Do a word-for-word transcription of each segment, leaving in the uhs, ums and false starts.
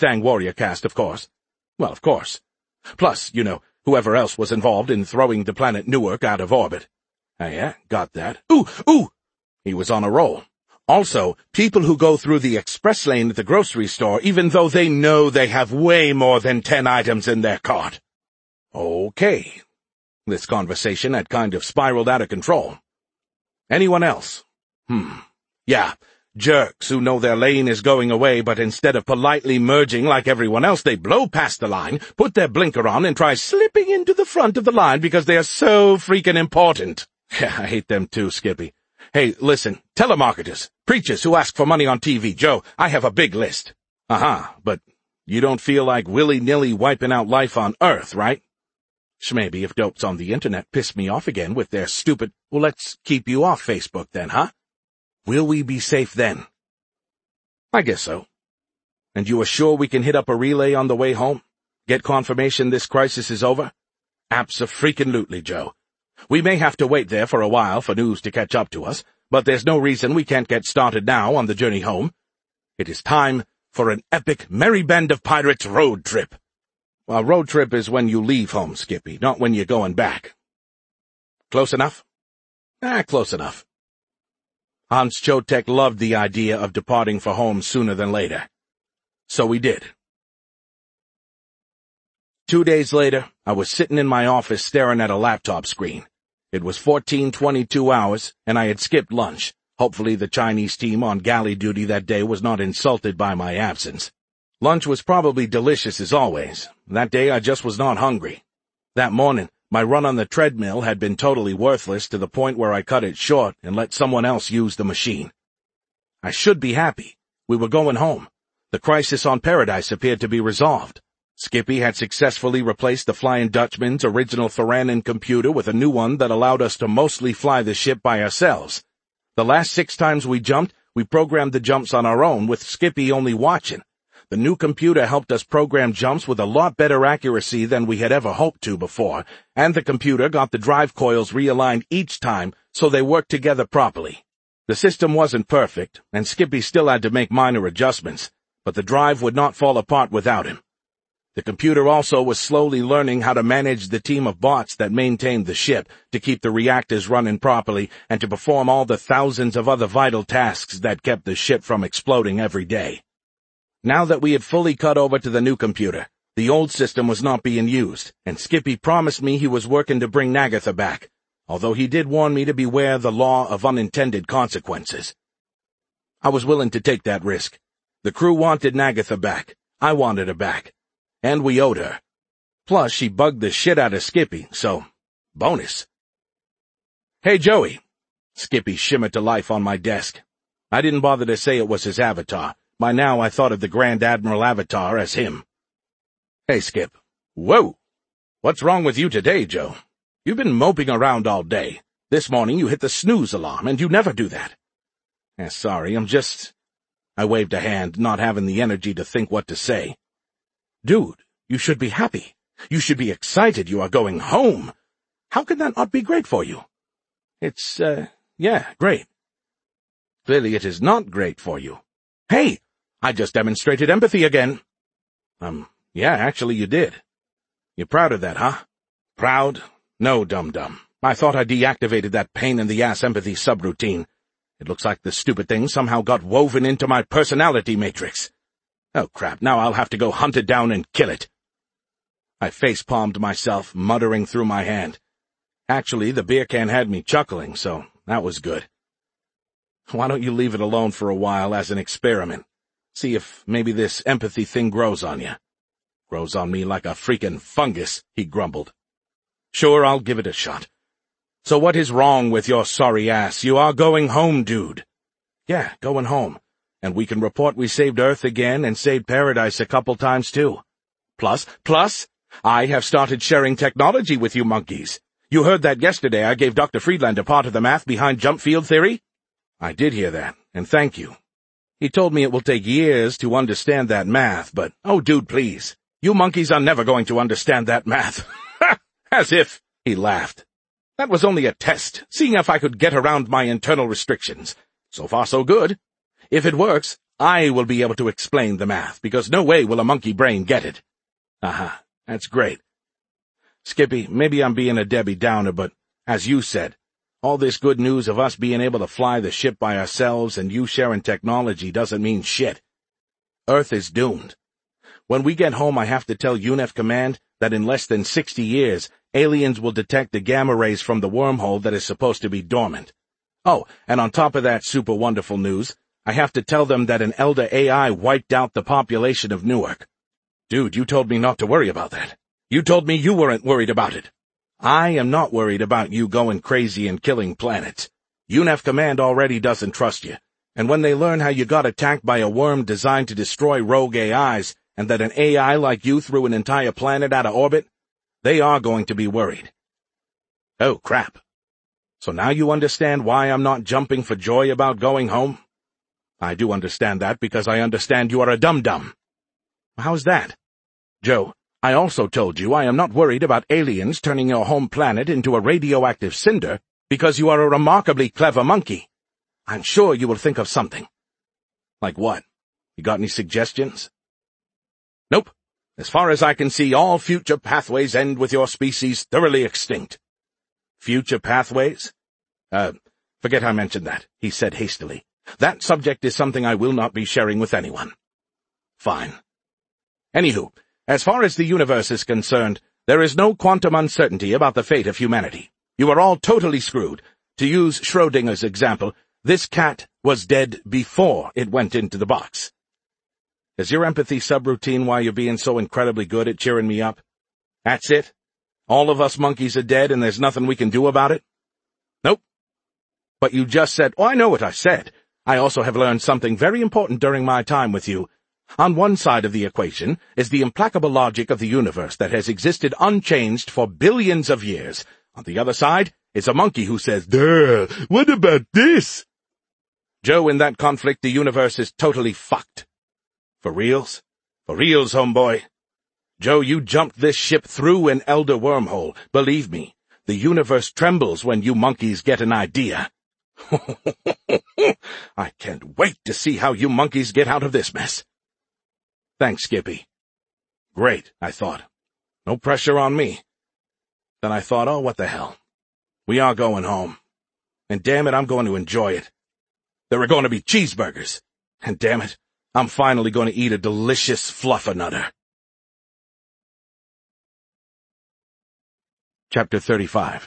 Thang Warrior cast, of course. Well, of course. Plus, you know, whoever else was involved in throwing the planet Newark out of orbit. Ah, yeah, got that. Ooh, ooh! He was on a roll. Also, people who go through the express lane at the grocery store even though they know they have way more than ten items in their cart. Okay. This conversation had kind of spiraled out of control. Anyone else? Hmm. Yeah, jerks who know their lane is going away, but instead of politely merging like everyone else, they blow past the line, put their blinker on, and try slipping into the front of the line because they are so freaking important. Yeah, I hate them too, Skippy. Hey, listen, telemarketers, preachers who ask for money on T V. Joe, I have a big list. Uh-huh, but you don't feel like willy-nilly wiping out life on Earth, right? Shmaybe if dopes on the internet piss me off again with their stupid, well, let's keep you off Facebook then, huh? Will we be safe then? I guess so. And you are sure we can hit up a relay on the way home? Get confirmation this crisis is over? Abso-freaking-lutely, Joe. We may have to wait there for a while for news to catch up to us, but there's no reason we can't get started now on the journey home. It is time for an epic Merry Band of Pirates road trip. A road trip is when you leave home, Skippy, not when you're going back. Close enough? Ah, close enough. Hans Chotek loved the idea of departing for home sooner than later. So we did. Two days later, I was sitting in my office staring at a laptop screen. It was fourteen twenty-two hours, and I had skipped lunch. Hopefully the Chinese team on galley duty that day was not insulted by my absence. Lunch was probably delicious as always. That day I just was not hungry. That morning, my run on the treadmill had been totally worthless to the point where I cut it short and let someone else use the machine. I should be happy. We were going home. The crisis on Paradise appeared to be resolved. Skippy had successfully replaced the Flying Dutchman's original Theranon computer with a new one that allowed us to mostly fly the ship by ourselves. The last six times we jumped, we programmed the jumps on our own, with Skippy only watching. The new computer helped us program jumps with a lot better accuracy than we had ever hoped to before, and the computer got the drive coils realigned each time so they worked together properly. The system wasn't perfect, and Skippy still had to make minor adjustments, but the drive would not fall apart without him. The computer also was slowly learning how to manage the team of bots that maintained the ship, to keep the reactors running properly, and to perform all the thousands of other vital tasks that kept the ship from exploding every day. Now that we had fully cut over to the new computer, the old system was not being used, and Skippy promised me he was working to bring Nagatha back, although he did warn me to beware the law of unintended consequences. I was willing to take that risk. The crew wanted Nagatha back. I wanted her back. And we owed her. Plus, she bugged the shit out of Skippy, so bonus. Hey, Joey. Skippy shimmered to life on my desk. I didn't bother to say it was his avatar. By now I thought of the Grand Admiral avatar as him. Hey, Skip. Whoa! What's wrong with you today, Joe? You've been moping around all day. This morning you hit the snooze alarm, and you never do that. Eh, sorry, I'm just... I waved a hand, not having the energy to think what to say. Dude, you should be happy. You should be excited you are going home. How can that not be great for you? It's, uh, yeah, great. Clearly it is not great for you. Hey! I just demonstrated empathy again. Um, yeah, actually you did. You're proud of that, huh? Proud? No, dum-dum. I thought I deactivated that pain-in-the-ass empathy subroutine. It looks like the stupid thing somehow got woven into my personality matrix. Oh, crap, now I'll have to go hunt it down and kill it. I face-palmed myself, muttering through my hand. Actually, the beer can had me chuckling, so that was good. Why don't you leave it alone for a while as an experiment? See if maybe this empathy thing grows on you. Grows on me like a freaking fungus, he grumbled. Sure, I'll give it a shot. So what is wrong with your sorry ass? You are going home, dude. Yeah, going home. And we can report we saved Earth again and saved Paradise a couple times too. Plus, plus, I have started sharing technology with you monkeys. You heard that yesterday I gave Doctor Friedlander part of the math behind jump field theory? I did hear that, and thank you. He told me it will take years to understand that math, but, oh dude, please. You monkeys are never going to understand that math. As if, he laughed. That was only a test, seeing if I could get around my internal restrictions. So far so good. If it works, I will be able to explain the math, because no way will a monkey brain get it. Aha, that's great. Skippy, maybe I'm being a Debbie Downer, but, as you said, all this good news of us being able to fly the ship by ourselves and you sharing technology doesn't mean shit. Earth is doomed. When we get home, I have to tell U N E F Command that in less than sixty years, aliens will detect the gamma rays from the wormhole that is supposed to be dormant. Oh, and on top of that super wonderful news, I have to tell them that an Elder A I wiped out the population of Newark. Dude, you told me not to worry about that. You told me you weren't worried about it. I am not worried about you going crazy and killing planets. U N E F Command already doesn't trust you. And when they learn how you got attacked by a worm designed to destroy rogue A Is, and that an A I like you threw an entire planet out of orbit, they are going to be worried. Oh, crap. So now you understand why I'm not jumping for joy about going home? I do understand that because I understand you are a dum-dum. How's that? Joe, I also told you I am not worried about aliens turning your home planet into a radioactive cinder because you are a remarkably clever monkey. I'm sure you will think of something. Like what? You got any suggestions? Nope. As far as I can see, all future pathways end with your species thoroughly extinct. Future pathways? Uh, forget I mentioned that, he said hastily. That subject is something I will not be sharing with anyone. Fine. Anywho, as far as the universe is concerned, there is no quantum uncertainty about the fate of humanity. You are all totally screwed. To use Schrodinger's example, this cat was dead before it went into the box. Is your empathy subroutine why you're being so incredibly good at cheering me up? That's it? All of us monkeys are dead and there's nothing we can do about it? Nope. But you just said, oh, I know what I said. I also have learned something very important during my time with you. On one side of the equation is the implacable logic of the universe that has existed unchanged for billions of years. On the other side is a monkey who says, duh, what about this? Joe, in that conflict, the universe is totally fucked. For reals? For reals, homeboy. Joe, you jumped this ship through an elder wormhole. Believe me, the universe trembles when you monkeys get an idea. I can't wait to see how you monkeys get out of this mess. Thanks, Skippy. Great, I thought. No pressure on me. Then I thought, oh, what the hell. We are going home. And damn it, I'm going to enjoy it. There are going to be cheeseburgers. And damn it, I'm finally going to eat a delicious fluffernutter. Chapter thirty-five.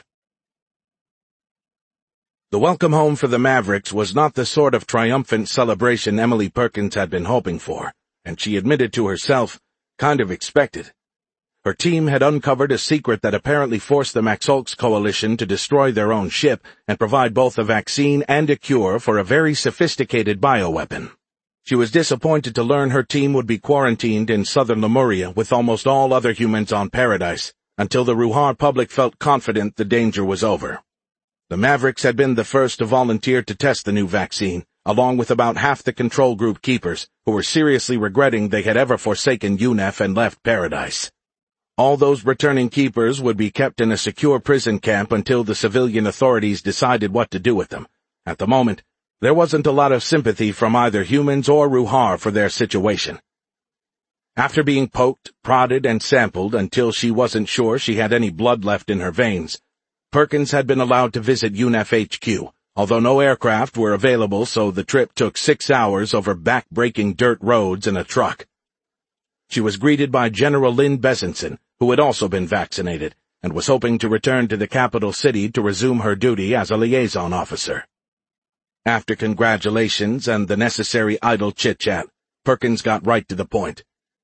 The welcome home for the Mavericks was not the sort of triumphant celebration Emily Perkins had been hoping for, and she admitted to herself, kind of expected. Her team had uncovered a secret that apparently forced the Maxolks Coalition to destroy their own ship and provide both a vaccine and a cure for a very sophisticated bioweapon. She was disappointed to learn her team would be quarantined in southern Lemuria with almost all other humans on Paradise, until the Ruhar public felt confident the danger was over. The Mavericks had been the first to volunteer to test the new vaccine, along with about half the control group keepers, who were seriously regretting they had ever forsaken U N E F and left Paradise. All those returning keepers would be kept in a secure prison camp until the civilian authorities decided what to do with them. At the moment, there wasn't a lot of sympathy from either humans or Ruhar for their situation. After being poked, prodded, and sampled until she wasn't sure she had any blood left in her veins, Perkins had been allowed to visit U N E F H Q, although no aircraft were available, so the trip took six hours over back-breaking dirt roads in a truck. She was greeted by General Lynn Besenson, who had also been vaccinated, and was hoping to return to the capital city to resume her duty as a liaison officer. After congratulations and the necessary idle chit-chat, Perkins got right to the point.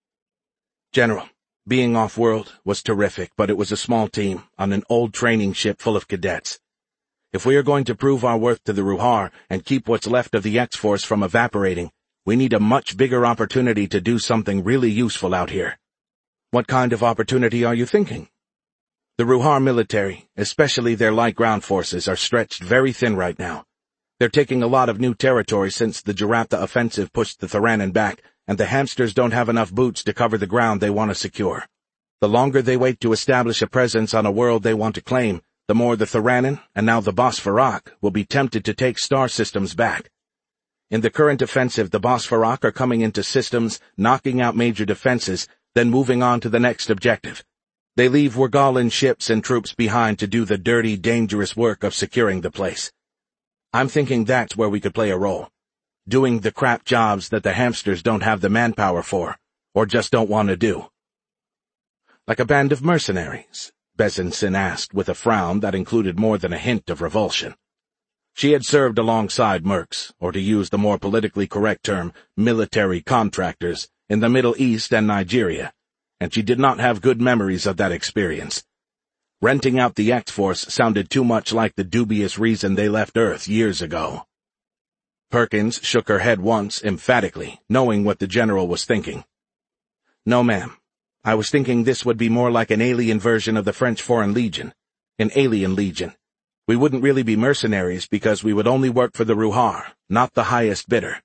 General, being off-world was terrific, but it was a small team on an old training ship full of cadets. If we are going to prove our worth to the Ruhar and keep what's left of the X-Force from evaporating, we need a much bigger opportunity to do something really useful out here. What kind of opportunity are you thinking? The Ruhar military, especially their light ground forces, are stretched very thin right now. They're taking a lot of new territory since the Jaraftha offensive pushed the Theranin back, and the hamsters don't have enough boots to cover the ground they want to secure. The longer they wait to establish a presence on a world they want to claim, the more the Theranin, and now the Bosphorok, will be tempted to take star systems back. In the current offensive, the Bosphorok are coming into systems, knocking out major defenses, then moving on to the next objective. They leave Wergalin's ships and troops behind to do the dirty, dangerous work of securing the place. I'm thinking that's where we could play a role. Doing the crap jobs that the hamsters don't have the manpower for, or just don't want to do. Like a band of mercenaries? Besenson asked with a frown that included more than a hint of revulsion. She had served alongside mercs, or to use the more politically correct term, military contractors, in the Middle East and Nigeria, and she did not have good memories of that experience. Renting out the X-Force sounded too much like the dubious reason they left Earth years ago. Perkins shook her head once, emphatically, knowing what the general was thinking. No, ma'am. I was thinking this would be more like an alien version of the French Foreign Legion. An alien legion. We wouldn't really be mercenaries because we would only work for the Ruhar, not the highest bidder.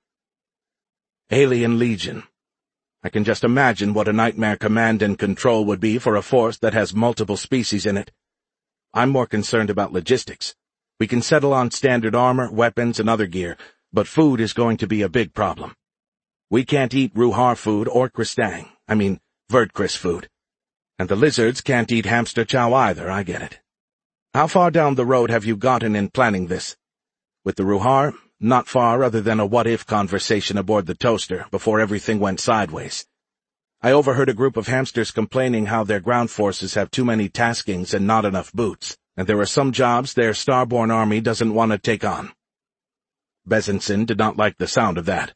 Alien Legion. I can just imagine what a nightmare command and control would be for a force that has multiple species in it. I'm more concerned about logistics. We can settle on standard armor, weapons, and other gear, but food is going to be a big problem. We can't eat Ruhar food or Kristang, I mean, Verdkris food. And the lizards can't eat hamster chow either, I get it. How far down the road have you gotten in planning this? With the Ruhar, not far other than a what-if conversation aboard the toaster before everything went sideways. I overheard a group of hamsters complaining how their ground forces have too many taskings and not enough boots, and there are some jobs their starborn army doesn't want to take on. Besenson did not like the sound of that.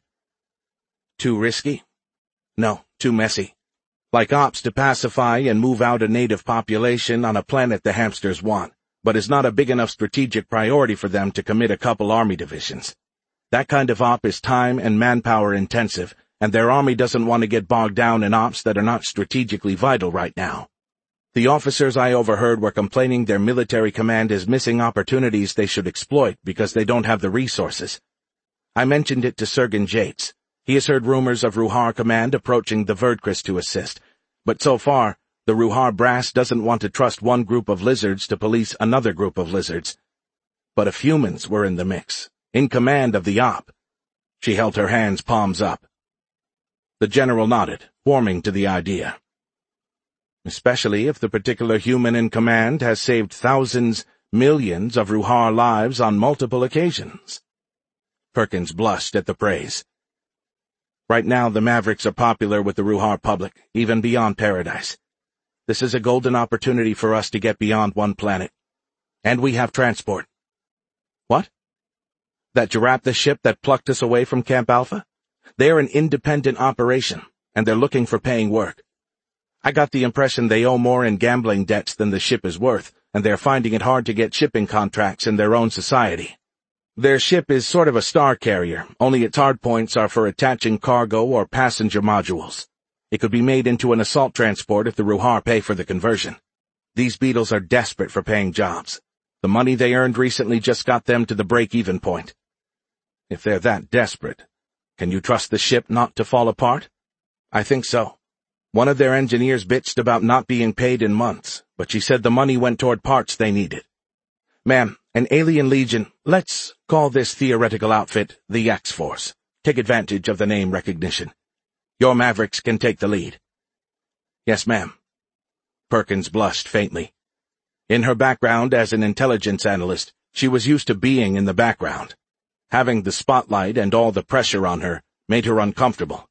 Too risky? No, too messy. Like ops to pacify and move out a native population on a planet the hamsters want, but is not a big enough strategic priority for them to commit a couple army divisions. That kind of op is time and manpower intensive, and their army doesn't want to get bogged down in ops that are not strategically vital right now. The officers I overheard were complaining their military command is missing opportunities they should exploit because they don't have the resources. I mentioned it to Sergen Jates. He has heard rumors of Ruhar command approaching the Verdkris to assist, but so far, the Ruhar brass doesn't want to trust one group of lizards to police another group of lizards. But if humans were in the mix, in command of the op, she held her hands palms up. The general nodded, warming to the idea. Especially if the particular human in command has saved thousands, millions of Ruhar lives on multiple occasions. Perkins blushed at the praise. Right now the Mavericks are popular with the Ruhar public, even beyond Paradise. This is a golden opportunity for us to get beyond one planet. And we have transport. What? That Jaraptha ship that plucked us away from Camp Alpha? They're an independent operation, and they're looking for paying work. I got the impression they owe more in gambling debts than the ship is worth, and they're finding it hard to get shipping contracts in their own society. Their ship is sort of a star carrier, only its hard points are for attaching cargo or passenger modules. It could be made into an assault transport if the Ruhar pay for the conversion. These beetles are desperate for paying jobs. The money they earned recently just got them to the break-even point. If they're that desperate, can you trust the ship not to fall apart? I think so. One of their engineers bitched about not being paid in months, but she said the money went toward parts they needed. Ma'am, an alien legion, let's call this theoretical outfit the X-Force. Take advantage of the name recognition. Your Mavericks can take the lead. Yes, ma'am. Perkins blushed faintly. In her background as an intelligence analyst, she was used to being in the background. Having the spotlight and all the pressure on her made her uncomfortable.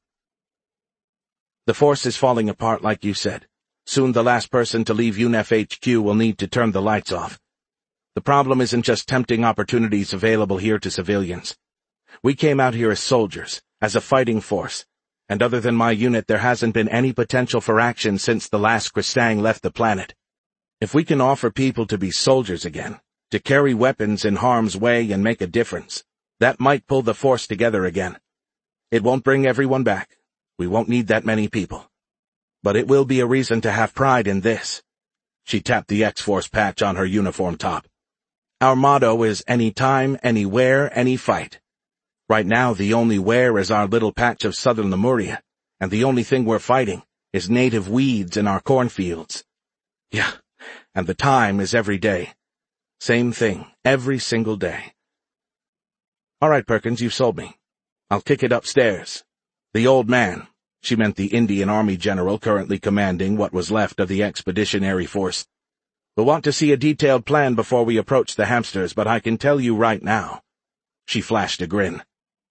The force is falling apart like you said. Soon the last person to leave U N E F H Q will need to turn the lights off. The problem isn't just tempting opportunities available here to civilians. We came out here as soldiers, as a fighting force, and other than my unit there hasn't been any potential for action since the last Kristang left the planet. If we can offer people to be soldiers again, to carry weapons in harm's way and make a difference, that might pull the force together again. It won't bring everyone back. We won't need that many people. But it will be a reason to have pride in this. She tapped the X-Force patch on her uniform top. Our motto is any time, anywhere, any fight. Right now the only where is our little patch of southern Lemuria, and the only thing we're fighting is native weeds in our cornfields. Yeah, and the time is every day. Same thing, every single day. All right, Perkins, you've sold me. I'll kick it upstairs. The old man," she meant the Indian Army general currently commanding what was left of the expeditionary force, "will want to see a detailed plan before we approach the hamsters, but I can tell you right now." She flashed a grin.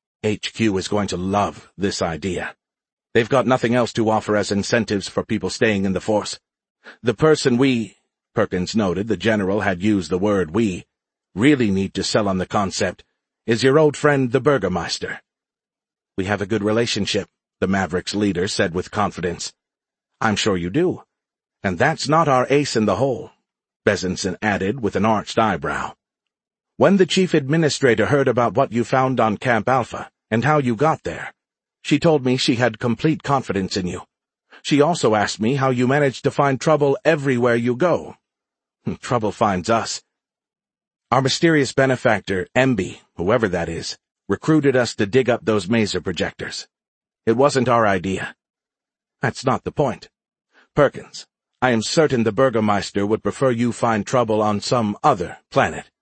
H Q is going to love this idea. They've got nothing else to offer as incentives for people staying in the force. The person we, Perkins noted the general had used the word we, really need to sell on the concept, is your old friend the Burgermeister. "We have a good relationship," the Mavericks leader said with confidence. "I'm sure you do. And that's not our ace in the hole," Bezenson added with an arched eyebrow. "When the chief administrator heard about what you found on Camp Alpha and how you got there, she told me she had complete confidence in you. She also asked me how you managed to find trouble everywhere you go. Trouble finds us. Our mysterious benefactor, M B, whoever that is, recruited us to dig up those maser projectors. It wasn't our idea." "That's not the point. Perkins, I am certain the Burgermeister would prefer you find trouble on some other planet."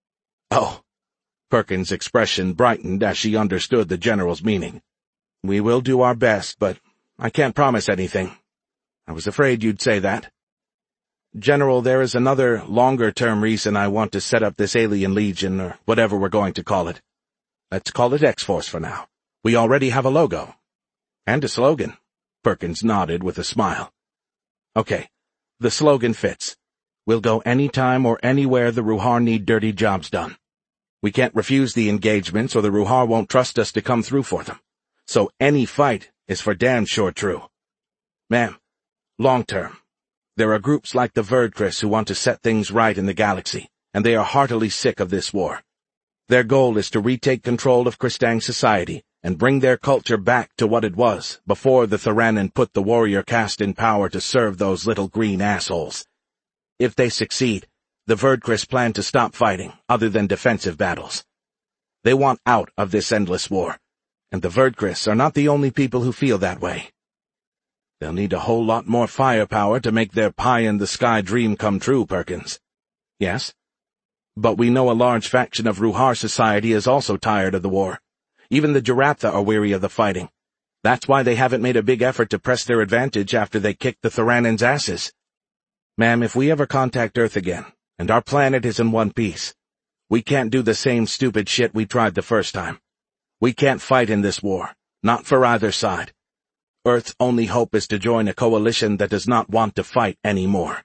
"Oh." Perkins' expression brightened as she understood the general's meaning. "We will do our best, but I can't promise anything. I was afraid you'd say that. General, there is another longer-term reason I want to set up this Alien Legion, or whatever we're going to call it. Let's call it X-Force for now. We already have a logo. And a slogan." Perkins nodded with a smile. "Okay, the slogan fits. We'll go anytime or anywhere the Ruhar need dirty jobs done. We can't refuse the engagements or the Ruhar won't trust us to come through for them. So any fight is for damn sure true. Ma'am, long-term. There are groups like the Verdkris who want to set things right in the galaxy, and they are heartily sick of this war. Their goal is to retake control of Kristang society and bring their culture back to what it was before the Theranin put the warrior caste in power to serve those little green assholes. If they succeed, the Verdkris plan to stop fighting, other than defensive battles. They want out of this endless war, and the Verdkris are not the only people who feel that way. They'll need a whole lot more firepower to make their pie-in-the-sky dream come true, Perkins. Yes? But we know a large faction of Ruhar society is also tired of the war. Even the Jaraftha are weary of the fighting. That's why they haven't made a big effort to press their advantage after they kicked the Theranin's asses. Ma'am, if we ever contact Earth again, and our planet is in one piece, we can't do the same stupid shit we tried the first time. We can't fight in this war, not for either side. Earth's only hope is to join a coalition that does not want to fight anymore.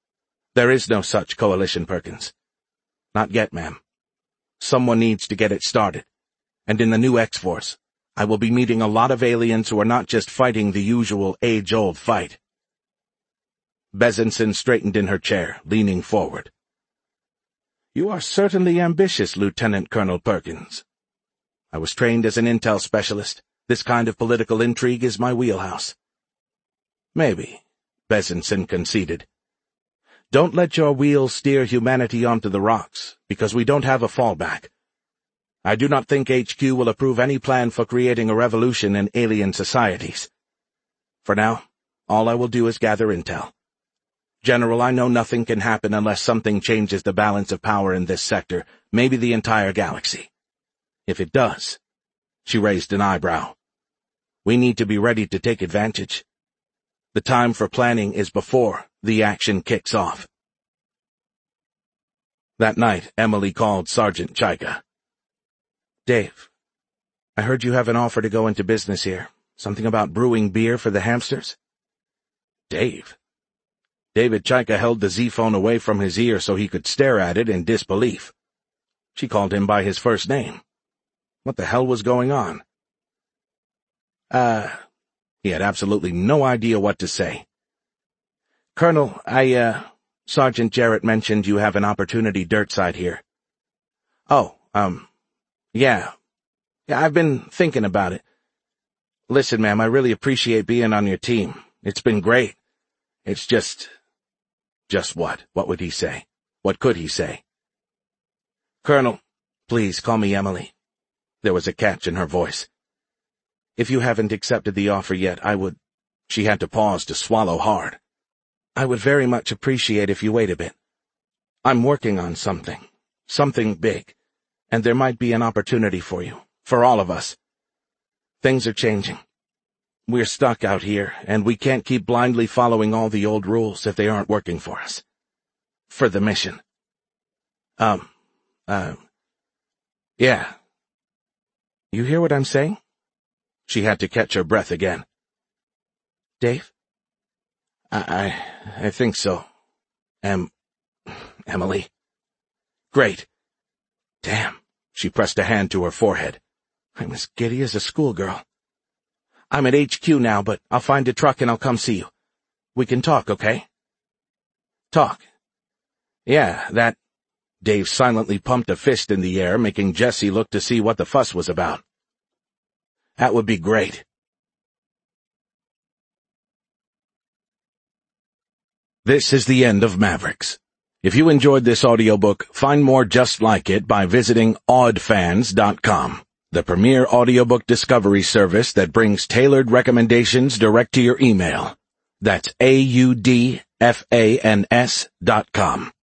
There is no such coalition, Perkins. Not yet, ma'am. Someone needs to get it started. And in the new X-Force, I will be meeting a lot of aliens who are not just fighting the usual age-old fight. Bezenson straightened in her chair, leaning forward. You are certainly ambitious, Lieutenant Colonel Perkins. I was trained as an intel specialist. This kind of political intrigue is my wheelhouse. Maybe, Bezenson conceded. Don't let your wheels steer humanity onto the rocks, because we don't have a fallback. I do not think H Q will approve any plan for creating a revolution in alien societies. For now, all I will do is gather intel. General, I know nothing can happen unless something changes the balance of power in this sector, maybe the entire galaxy. If it does, she raised an eyebrow. We need to be ready to take advantage. The time for planning is before the action kicks off. That night, Emily called Sergeant Chaika. Dave, I heard you have an offer to go into business here. Something about brewing beer for the hamsters? Dave? David Chaika held the Z-phone away from his ear so he could stare at it in disbelief. She called him by his first name. What the hell was going on? Uh, he had absolutely no idea what to say. Colonel, I, uh, Sergeant Jarrett mentioned you have an opportunity dirt site here. Oh, um, yeah. Yeah, I've been thinking about it. Listen, ma'am, I really appreciate being on your team. It's been great. It's just... Just what? What would he say? What could he say? Colonel, please call me Emily. There was a catch in her voice. If you haven't accepted the offer yet, I would... She had to pause to swallow hard. I would very much appreciate if you wait a bit. I'm working on something. Something big. And there might be an opportunity for you. For all of us. Things are changing. We're stuck out here, and we can't keep blindly following all the old rules if they aren't working for us. For the mission. Um, uh, yeah. You hear what I'm saying? She had to catch her breath again. Dave? I, I, I think so. Em, Emily. Great. Damn. She pressed a hand to her forehead. I'm as giddy as a schoolgirl. I'm at H Q now, but I'll find a truck and I'll come see you. We can talk, okay? Talk. Yeah, that... Dave silently pumped a fist in the air, making Jessie look to see what the fuss was about. That would be great. This is the end of Mavericks. If you enjoyed this audiobook, find more just like it by visiting odd fans dot com, the premier audiobook discovery service that brings tailored recommendations direct to your email. That's A U D F A N S dot com.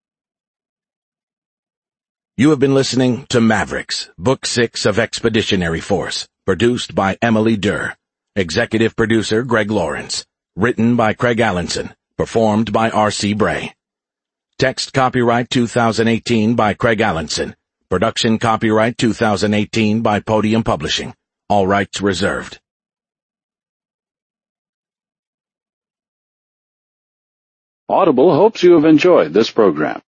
You have been listening to Mavericks, Book six of Expeditionary Force, produced by Emily Durr. Executive producer Greg Lawrence. Written by Craig Allenson. Performed by R C Bray. Text copyright two thousand eighteen by Craig Allenson. Production copyright two thousand eighteen by Podium Publishing. All rights reserved. Audible hopes you have enjoyed this program.